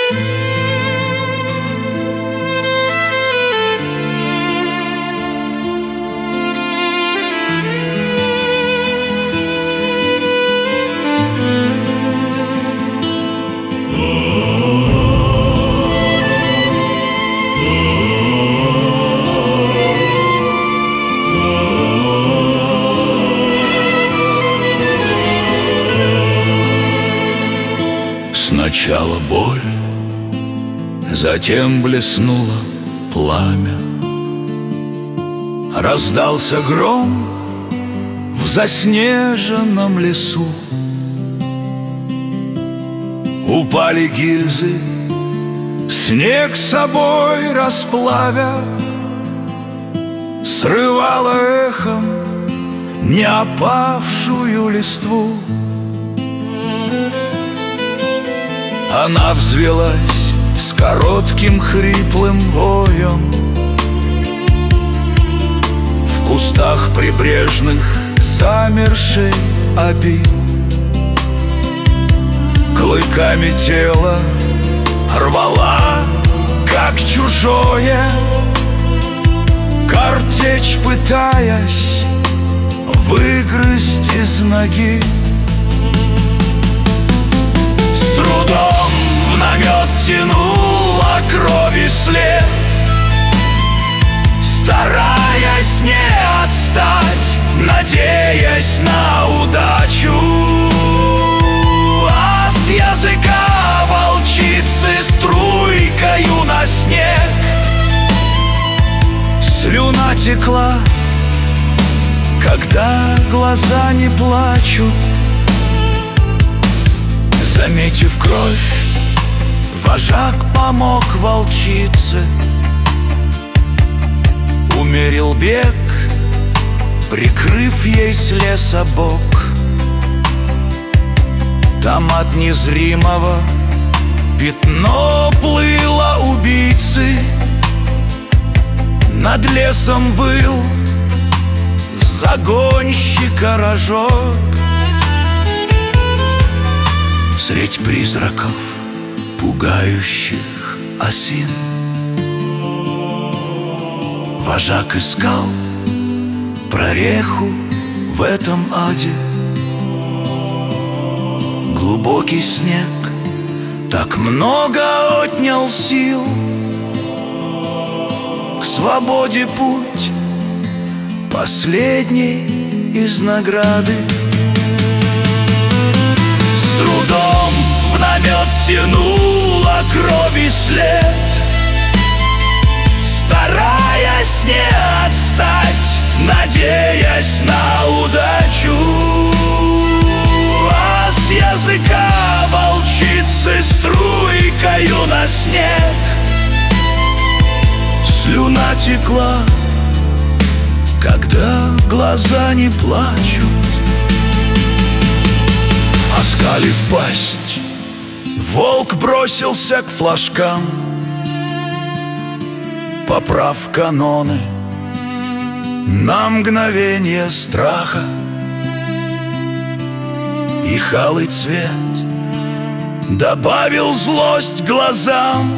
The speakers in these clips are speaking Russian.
Сначала боль, затем блеснуло пламя. Раздался гром в заснеженном лесу. Упали гильзы, снег с собой расплавя, срывало эхом не опавшую листву. Она взвелась с коротким хриплым воем. В кустах прибрежных замершей оби клыками тело рвала, как чужое, картечь пытаясь выгрызть из ноги. С трудом в намет тянула крови след, стараясь не отстать, надеясь на удачу. А с языка волчицы струйкою на снег слюна текла, когда глаза не плачут. Заметив кровь, вожак помог волчице, умерил бег, прикрыв ей с леса бок. Там от незримого пятно плыло убийцы, над лесом выл загонщика рожок. Средь призраков пугающих осин вожак искал прореху в этом аде. Глубокий снег так много отнял сил, к свободе путь последний из награды. С трудом в намет тянула крови след, стараясь не отстать, надеясь на удачу. А с языка волчицы струйкою на снег слюна текла, когда глаза не плачут. Оскалив пасть, волк бросился к флажкам, поправ каноны на мгновение страха. И алый цвет добавил злость глазам,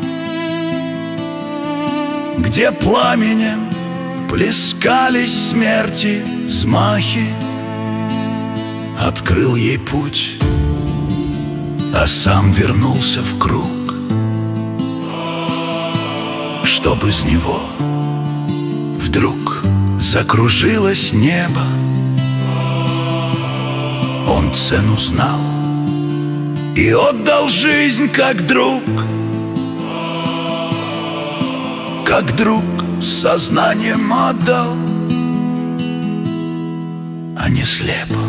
где пламенем плескались смерти взмахи. Открыл ей путь, а сам вернулся в круг, чтоб из него вдруг закружилось небо. Он цену знал и отдал жизнь как друг с сознанием отдал, а не слепо.